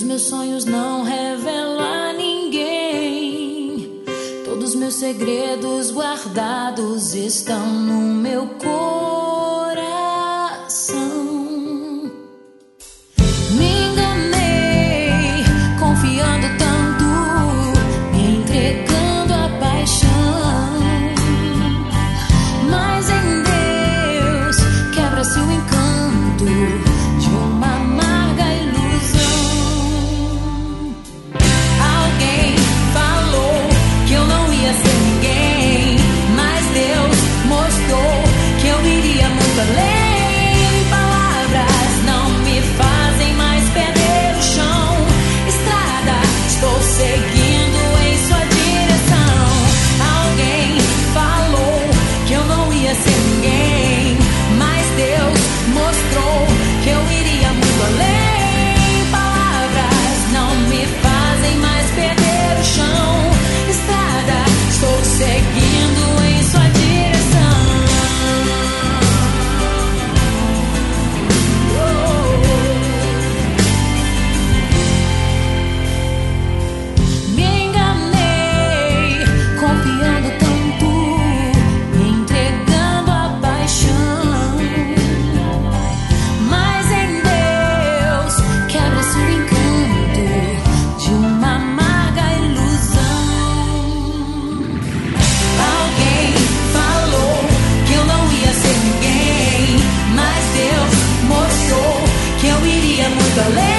meus sonhos não revelo a ninguém. Todos meus segredos guardados estão no meu coração. Me enganei, confiando tanto, me entregando à paixão. Mas em Deus quebra-se o encanto de uma amarga ilusão. Alguém falou que eu não ia ser ninguém, mas Deus mostrou que eu iria muito além. Palavras não me fazem mais perder o chão. Estrada, estou seguindo em sua direção. Alguém falou que eu não ia ser ninguém, mas Deus mostrou que eu iria muito além. Palavras não me fazem mais perder o chão. Estrada, estou seguindo em sua direção. Me enganei, confiando tanto, me entregando à paixão. Mas em Deus quebra-se o encanto de uma amarga ilusão. Alguém falou que eu não ia ser ninguém, mas Deus mostrou que eu iria muito além.